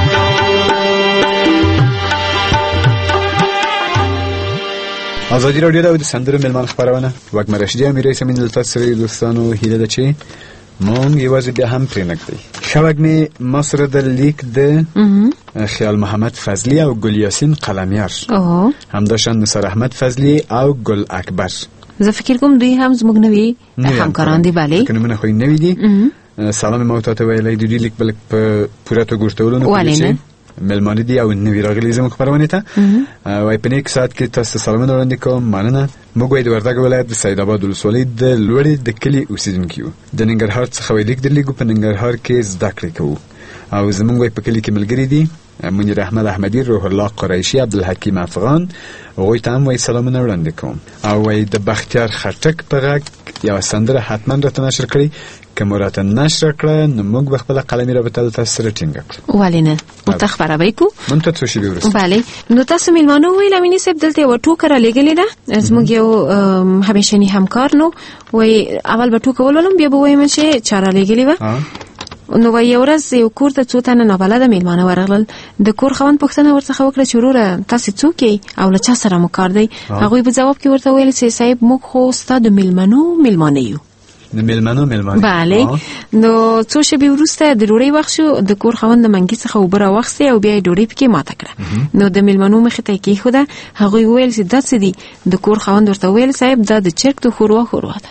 ازادي راډیو د سندرو ملمان خبرونه وګمه رشدي امیري سمین دلته سره دوستانو هیله ده چې مونږ یوازې بیا هم پرې نکړي شوګنی مصر د لیک د خیال محمد فضلی او ګل یاسین قلمیار همداشان نصر احمد فضلی او ګل اکبر زه فکر کوم دوی هم زموږ نوي همکاران دي bale کنه منه خو نوي دي سلام مو ته ویلای د دې لیک بل په پوره تو ګورتولونه کوي ملمانه دي او نوی راغلي زموږ خبرونه ته وای په نیک سات کې تاسو سلامونه وړاندې کوم مننه موږ د وردګ ولایت د سید آباد ولسوالۍ د لوړې د کلی اوسیدونکو د ننګرهار څخه ویلیک درلېګو په ننګرهار کې زده کړې کوو او زموږ په کلی کې ملګری دي منیر احمد احمدی روح الله قریشی عبدالحکیم افغان وای ته هم وای سلامونه وړاندې کوم او وای د بختیار خټک په غږ یو سندره حتما راته نشر کړئ که مرات نشر کړه نو موږ به خپل قلمي رابطه تاسو سره ټینګ کړو ولینه متخبره وایکو مونږ ته څه شی ورسته bale نو تاسو میلمانو ویل مینه سپ دلته و ټوکر لګلې ده زموږ یو همیشنی همکار نو وای اول به ټوک ولولم بیا به وایم چې چاره لګلې و نو وای ورځ یو کور ته څو تنه نابلده میلمانه ورغلل د کور خوند پښتنه ورڅخه وکړه چې وروره تاسو څوک یې او له چا سره مو کار دی هغه په جواب کې ورته ویل چې صاحب موږ خو ستاسو د میلمانه یو د میلمانه bale نو څو شپې وروسته د ډوډۍ وخت شو د کور خوند منګي څخه وبره وخت او بیا ډوډۍ پکې ماته کړه نو د میلمانو مخ ته کې خو دا هغه ویل چې داسې دي د کور خوند ورته ویل صاحب دا د چرګ تو خوروا ده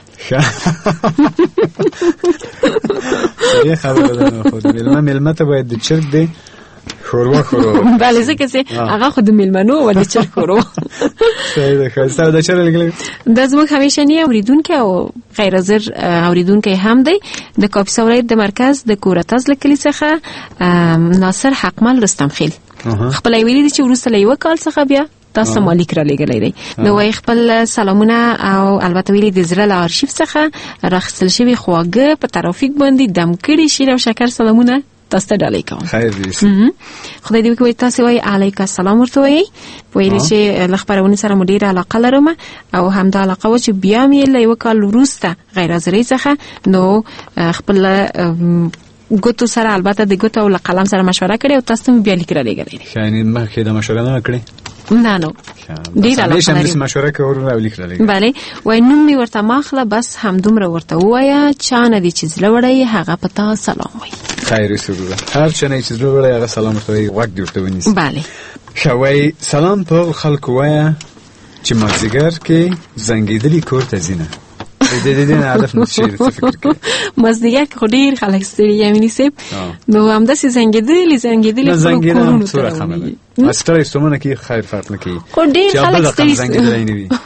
یې خبره ده خو میلمه ته باید د چرګ دی شوروا بله ځکه چې هغه خو د میلمنو و د چرګ شوروا. صحیح ده. ښایسته دا چیرې لګلې؟ دا زموږ همیشني اورېدونکی او غیر حاضر اورېدونکی هم دی د کاپیسا ولایت د مرکز د کورتاز له کلي څخه ناصر حقمل رستم خیل. خپل ویلي دي چې وروسته له یوه کال څخه بیا تاسو مالیک را لګلې دی. نو وايي خپل سلامونه او البته ویلي د زړه له آرشیف څخه راخصل شوی خواږه په ترافیک باندې دم کړي شیر او شکر سلامونه تاسو ته ډالۍ کوم. خیر دې. خدای دې وکړي تاسو وايي علیک السلام ورته وايي. ویلي چې لخبرونه سره مو ډیره علاقه لرم او همدا علاقه و چې بیا مې له یو کال وروسته غیر حاضرۍ څخه نو خپل ګوتو سره البته د ګوتو او قلم سره مشوره کړې او تاسو بیا لیک را لګلې. خاين مخکې د مشوره نه کړې؟ نه ډیر علاقه لري. مشوره کوو او لیک را لګلې. بله وای نوم می ورته ماخله بس همدومره ورته وایا چا نه دي چې زړه وړي هغه پتا سلام وای. خیر سرور. هر چا نه چې زړه وړي هغه سلام ورته وای وخت دی ورته ونیسي. بله خوي سلام په خلکو وایا چې مازیګر کې زنګیدلی کور ته زینه. د دې نه هدف نشي فکر کوي. مازیګر کې ډیر خلک ستړي یمني سیب نو هم د زنګیدلی کورونه سره خمله. استری ستومنه کې خیر فرق نه کوي. خو ډیر خلک ستړي زنګیدلی نه وي.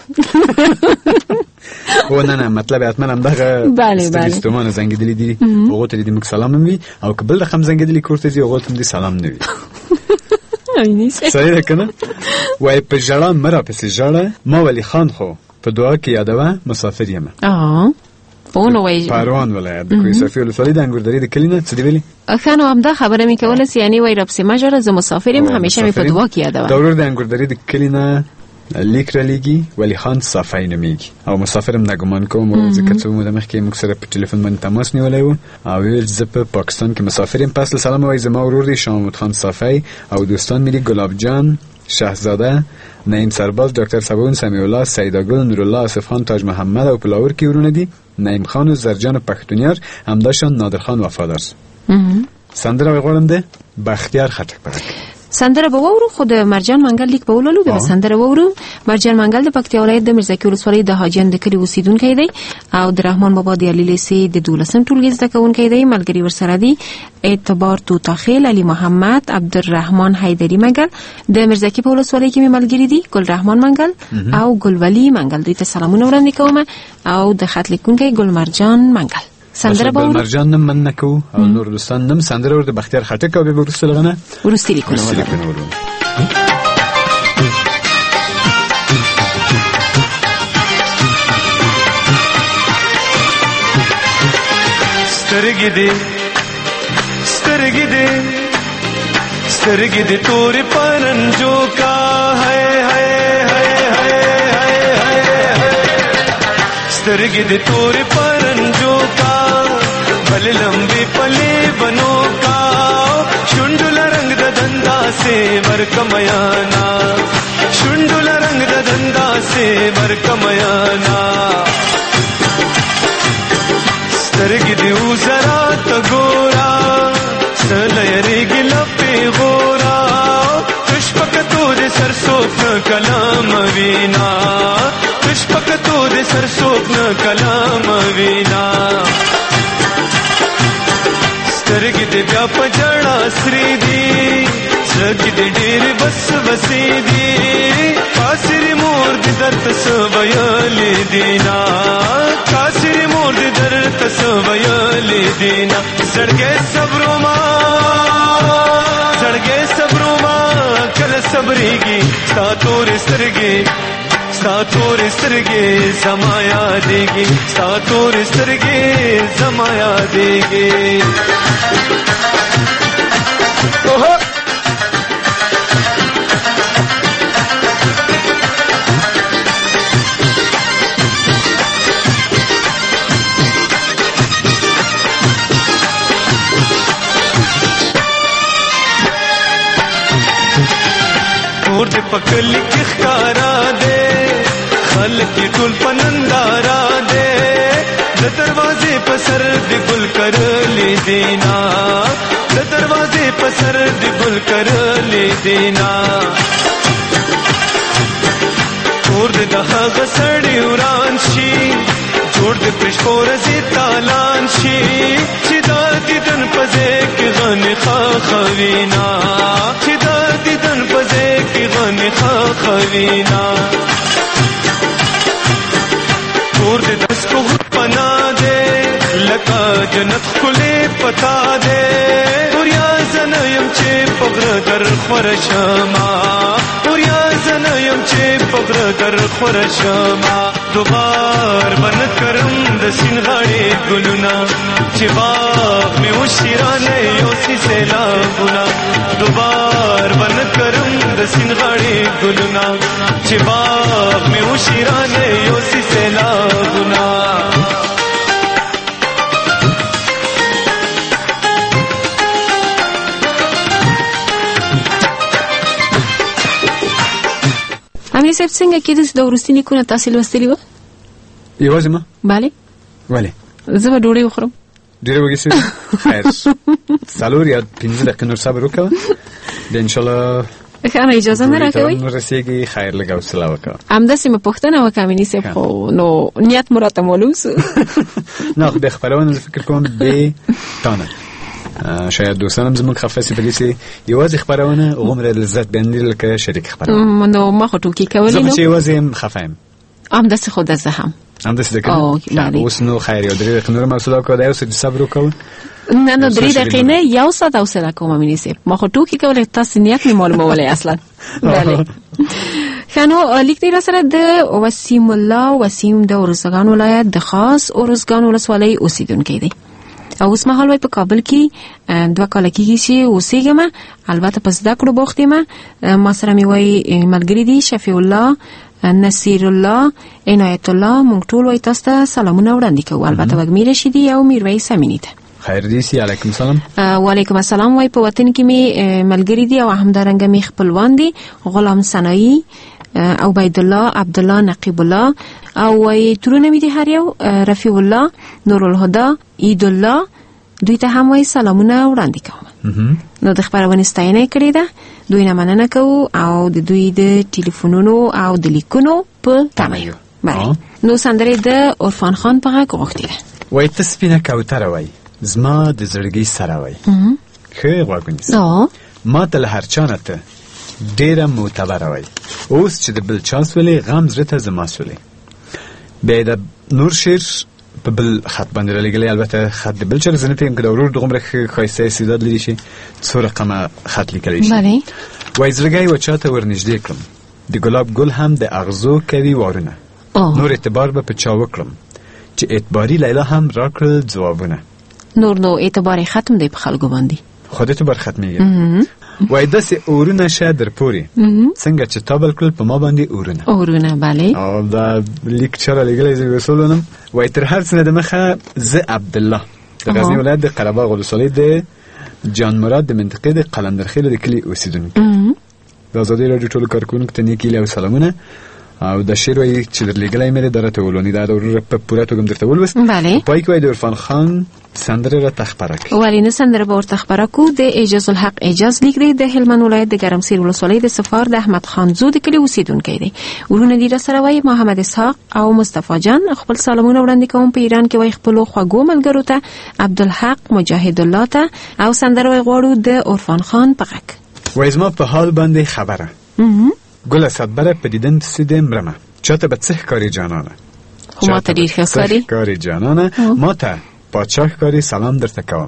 و نه مطلب اتمن هم دغه ستومنه زنګیدلی دي هغه ته دې موږ سلام وي او قبل د خم زنګیدلی کور ته دې هغه ته دې سلام نه وي. صحیح ده کنه؟ وای په ژړا مرا پسې ژړا ما ولی خان خو په دعا کې یادوه مسافر یم. اونو وای پروان ولایت د کوی صفی ولسوالۍ د انګوردری د کلینه څه دی ویلي؟ خانو هم دا خبره می کوله یعنی وای رب سي ماجره ز مسافر یم همیشه می په دعا کې یادوه. دورور د انګوردری د کلینه لیک را لګي ولی خان صافای نمیږي او مسافرم نګمان کوم ځکه چې موږ د مخکې موږ سره په ټلیفون باندې تماس نیولای وو او ویل زه په پاکستان کې مسافر یم. پس سلام وای زما ورور دی شاه محمد خان صافای او دوستان ملي ګلاب جان شاهزاده نعیم سرباز ډاکټر صابون سمیع الله سیداګل نورالله آصف خان تاج محمد او پلاور کې ورونه دي نعیم خان و زرجان پښتونیار همداشان نادر خان وفادار. سندره غواړم ده بختیار خټک پرک سندره به وورو خود مرجان منګل لیک به ولولو به سندره وورو. مرجان منګل د پکتیا ولایت د مرزکی ولسوالۍ د حاجیان د کلی اوسیدونکی دی او د رحمان بابا د علی لیسې د 12م ټولګي زده کوونکی دی. ملګری ورسره دی اعتبار توتاخیل علی محمد عبدالرحمن حیدری منګل د مرزکی په ولسوالۍ کې ملګری دی ګل رحمان منګل او ګل ولی منګل. دوی ته سلامونه وړاندې کوم او د خط لیکونکی ګل مرجان منګل. سندره به مرجان نم من نکو او نور دوستان نم سندره ورته بختیار خټک او به ورسته لغنه ورسته لیکونه سترګې دې تورې پرنجو کا ہے سترګې دې تورې پرنجو کا بل لمبي پلي بنو کا شونډل رنگ د دندا سے ورکمیانا شونډل رنگ د دندا سے ورکمیانا سترګې دې وزرا ته ګورا سلېری ګلپې غورا تشپکتو دې سرسوک کلام وینا تشپکتو دې سرسوک کلام وینا سترګې دې بیا په جړا سری دي سترګې دې ډېر بس وسې دي کاسری مور دې درته سویلې دینا کاسری مور دې درته سویلې دینا زړګې صبرما کله صبرېږي ستا تورې سترګې زما یادېږي ستا تورې سترګې زما یادېږي. اور دې پکلی کې ښکارا دے خلک ټول پنندارا دے د دروازې په سر دې ګل کرلې دینا د دروازې په سر دې ګل کرلې دینا اور دې د هغه سړی وران شي جوړ دې پښپور زی تالان شي چې د دیدن په ځای کې غن خوینا باندې خاخوینا کور دې دس کو پنا دې لکه جنت خله پتا دې وریا زنیم چې پغر در خورشما وریا زنیم چې پغر در خورشما دوبار بن کرم د سین غاړي ګلونا چې باغ می وشیرانه یو سی سیلابونا دوبار بن کرم د سین غاړي ګلونا چې باغ می وشیرانه یو سی سیلابونا امیر صاحب څنګه کېدای د ورستي لیکونه تاسو لوستلی و؟ یوازې ما؟ بله. ولې؟ زه به ډوډۍ وخورم. ډېرې وږې شوې؟ خیر 4 یا 5 دقیقې نور صبر وکړه بیا انشاءالله ښه نو اجازه نه راکوئ؟ نو رسېږي. خیر لږ حوصله وکړه. همداسې مې پوښتنه وکړه امیني صاحب خو نو نیت مو راته معلوم سو. نه خو د خپرونې فکر کوم بې تانه شاید دوستانم زموږ خفه سي بلې چې یوازې خپرونه غومره لذت بندي لکه شریک خپرونه نو ما خو ټوکې کولې نو زه چې یوازې خفه یم همداسې خو د زه هم همداسې ده که اوس نو خیر یو 3 دقیقې نور حوصله وکړه دا یو څه صبر وکړه نه نو 3 دقیقې نه یو ساعت حوصله کوم امیني صاحب ما خو ټوکې کولې تاسو نیت مې معلومولی اصلا بله ښه نو لیک دی را سره د وسیم الله وسیم د ارزګان ولایت د خاص ارزګان ولسوالۍ اوسیدونکی دی او اوس مهال وای په کابل کې 2 کال کېږي چې اوسېږم البته په زده کړو بوخت یم ما سره مې وای ملګري دي شفیع الله نصیر الله عنایت الله موږ ټول وای تاسو ته سلامونه وړاندې کوو البته وګمیر رشیدي او میرویس امینی ته خیر دي سي علیکم السلام وعلیکم السلام وای په وطن کې می ملګری دي او همدارنګه می خپلوان دي غلام سنایی او عبید الله عبد الله نقیب الله او وای ترونه می دي هر یو رفیع الله نور الهدى عید الله دوی ته هم وای سلامونه وړاندې کوم نو د خبرونه ستاینه کړې ده دوی نه مننه کوو او د دوی د ټلیفونونو او د لیکونو په تمه یو نو سندره د عرفان خان په غږ غوښتي ده وای تسبینه کوتره وای زما د زړګي سره وای خیر واګونیس ما ته هر چانه ته ډیره معتبر وای اوس چې د بل چانس ولې غم زړه ته زما سولې به د نور شیر په بل خط باندې لګلې البته خط د بل چر زنه ته د ورور دغه خاصه استعداد لري شي څو رقمه خط لیکلی شي وای زړګي و چاته ورنږدې کړم د ګلاب ګل هم د اغزو کوي وارونه نور اعتبار به په چا وکړم چې اعتباري لیلا هم راکړل ځوابونه نور نو اعتبار ختم دی په خلکو باندې خود اعتبار ختمي وای داسې اورونه شه در پوري څنګه چې تابل کړل په ما باندې اورونه bale او دا لیک چره لګلې زې وسولونم وای تر هر څه د مخه ز عبد الله د غزنی ولایت د قره باغ ولسوالۍ د جان مراد د منطقې د قلندرخیل د کلی اوسیدونکو د آزادۍ راډیو ټولو کارکونکو ته نیکی او سلامونه او د شعر وای چې در لګلای مې درته ولونی دا په پوره توګه درته ولوس پای کوي د عرفان خان سندره را تخبرک ولینه سندره به ورته خبرکو د اجاز الحق اجاز لیک دی د هلمند ولایت د ګرمسیر ولسوالۍ د سفار د احمد خان زو د کلی اوسیدونکی دی ورونه دي سره وای محمد اسحاق او مصطفی جان خپل سلامونه وړاندې کوم په ایران کې وای خپل خوږو ملګرو ته عبدالحق مجاهد الله ته او سندره وای غواړو د عرفان خان په غږ وای زما په حال باندې خبره ګل صدبره په دیدن سیده مرمه چاته به څه کاری جانانه خو ما ته ډیر ښه کاری جانانه ما ته پاچاه کاری سلام درته کوم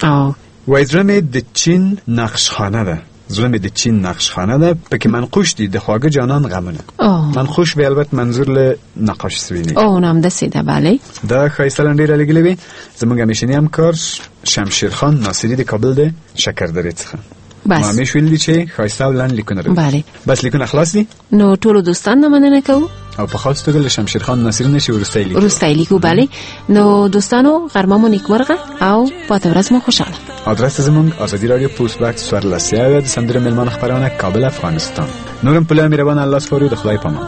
وای زړه مې د چین نقشخانه ده زړه مې د چین نقشخانه ده پکې منقوش دي د خواږه جانان غمونه منقوش به البته منظور له نقاش سوینی نام ده سیده bale دا خایسته لنډیره لګلې وي زموږ همیشنی همکار شمشیر خان ناصری د کابل د شکردرې څخه ما مې ویل چې خایسته ولن لیکونه bale بس لیکونه خلاص دي نو ټول دوستان مننه کوو او په خاص توګه له شمشیر خان ناصری نشي ورستای لیکو bale نو دوستانو غرمه مو نیکمرغه او پاتې ورځ مو خوشاله ادرس زموږ ازادي رادیو پوسټ باکس سوارلسیا د سندره ملمان خبرونه کابل افغانستان نورم په لامه مهربان الله سپارو د خدای پامان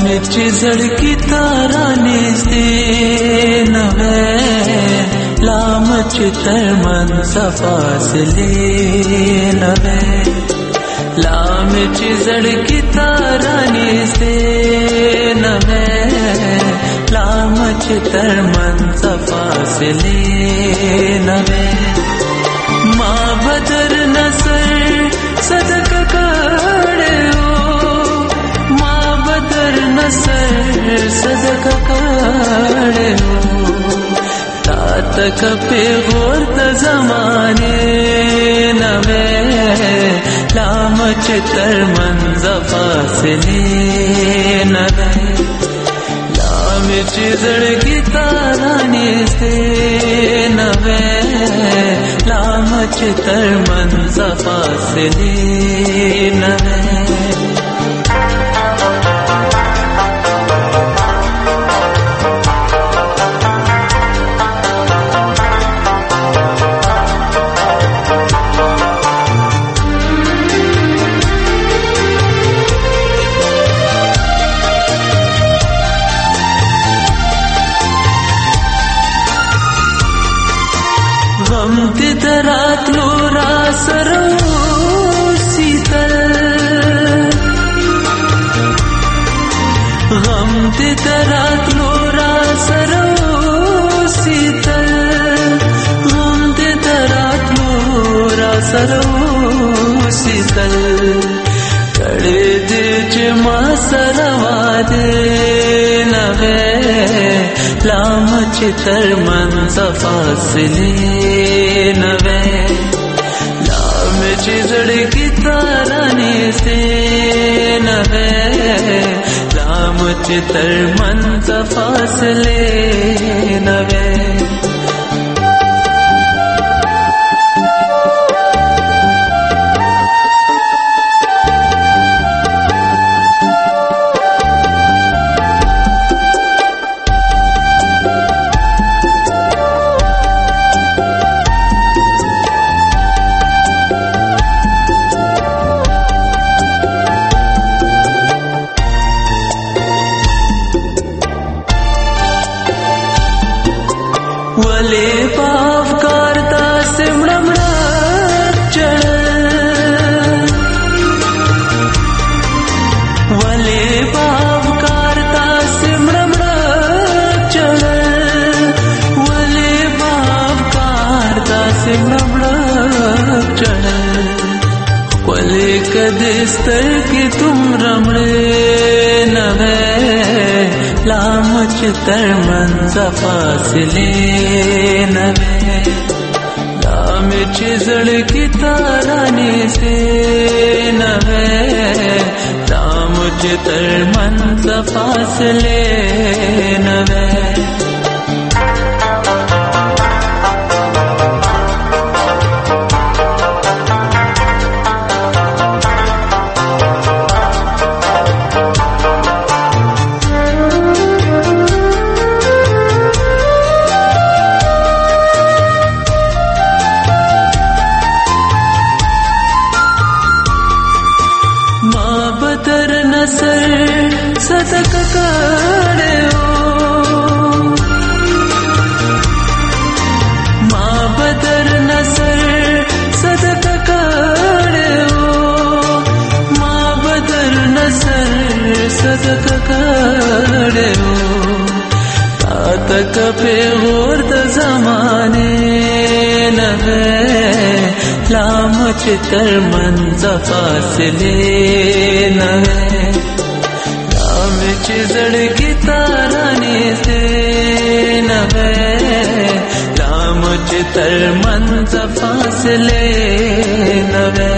में चिजड़की तारा नेस्ते नवे लाम चितर मन सफासले नवे लाम चिजड़की तारा नेस्ते नवे लाम चितर मन सफासले नवे माँ बदर नसर सदक काड़े हो माँ बदर नसर सदक काड़े हो तातक पे गोर्त जमाने नवे लाम चितर मन ज़फ़ासिले नवे लाम चिजड़की तारा नेस्ते नवे लाम चितर मन ज़फ़ासिले नवे रात लोरा सरो शीतल गम रात लोरा सरो शीतल गम रात लोरा सरो शीतल कड़े दे जमा सरवा दे नवे लाम चितर मन ज़फ़ासिले नवे लाम चिजड़की तारा नेस्ते नवे लाम चितर मन ज़फ़ासिले नवे वले पाव करता सिमड़ा चढ़ वले पाव करता सिमड़ा चढ़ वले पाव करता सिमड़ा चढ़ वले कदिस्तर की तुम रमड़े नवे लाम चितर मन ज़फ़ासिले नवे लाम चिजड़की तारा नेस्ते नवे लाम चितर मन ज़फ़ासिले नवे सदक काड़े हो माँ बदर नसर सदक काड़े हो माँ बदर नसर सदक काड़े हो तातक पे गोर्त जमाने नवे लाम चितर मन ज़फ़ासिले नवे चिजड़की तारा नेस्ते नवे लाम चितर मन ज़फ़ासिले नवे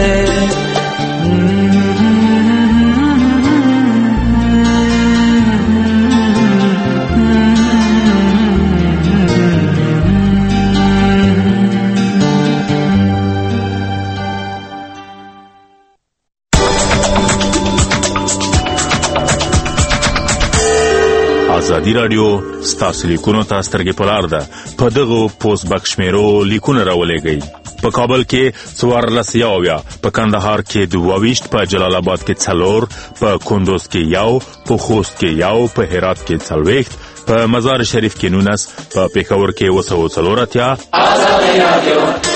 ازادي رادیو ستاسو لیکونو ته سترګې په لار ده په دغه پوسټ بکس شمیرو لیکونه راولېږئ په کابل کې 14 په کندهار کې 22 په جلال آباد کې 4 په کندوز کې 1 په خوست کې 1 په هرات کې 40 په مزار شریف کې 19 په پېښور کې 240 آزادي رادیو